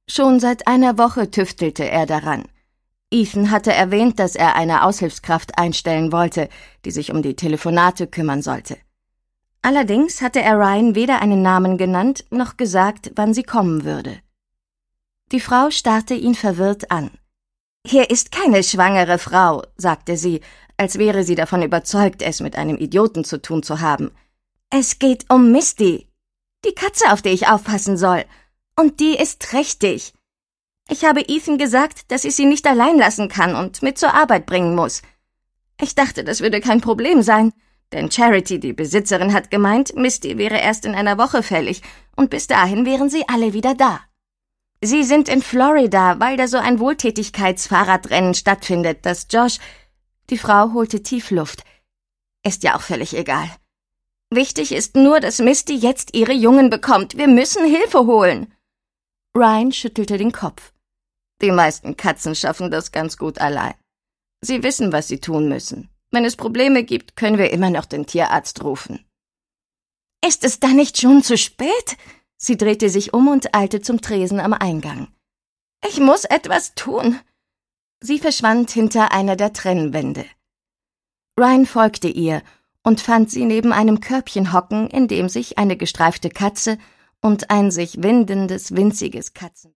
Schon seit einer Woche tüftelte er daran. Ethan hatte erwähnt, dass er eine Aushilfskraft einstellen wollte, die sich um die Telefonate kümmern sollte. Allerdings hatte er Ryan weder einen Namen genannt, noch gesagt, wann sie kommen würde. Die Frau starrte ihn verwirrt an. »Hier ist keine schwangere Frau«, sagte sie, als wäre sie davon überzeugt, es mit einem Idioten zu tun zu haben. »Es geht um Misty, die Katze, auf die ich aufpassen soll. Und die ist trächtig. Ich habe Ethan gesagt, dass ich sie nicht allein lassen kann und mit zur Arbeit bringen muss. Ich dachte, das würde kein Problem sein, denn Charity, die Besitzerin, hat gemeint, Misty wäre erst in einer Woche fällig und bis dahin wären sie alle wieder da. Sie sind in Florida, weil da so ein Wohltätigkeitsfahrradrennen stattfindet, das Josh…« Die Frau holte tief Luft. »Ist ja auch völlig egal. Wichtig ist nur, dass Misty jetzt ihre Jungen bekommt. Wir müssen Hilfe holen.« Ryan schüttelte den Kopf. »Die meisten Katzen schaffen das ganz gut allein. Sie wissen, was sie tun müssen. Wenn es Probleme gibt, können wir immer noch den Tierarzt rufen.« »Ist es da nicht schon zu spät?« Sie drehte sich um und eilte zum Tresen am Eingang. »Ich muss etwas tun.« Sie verschwand hinter einer der Trennwände. Ryan folgte ihr und fand sie neben einem Körbchen hocken, in dem sich eine gestreifte Katze und ein sich windendes, winziges Katzen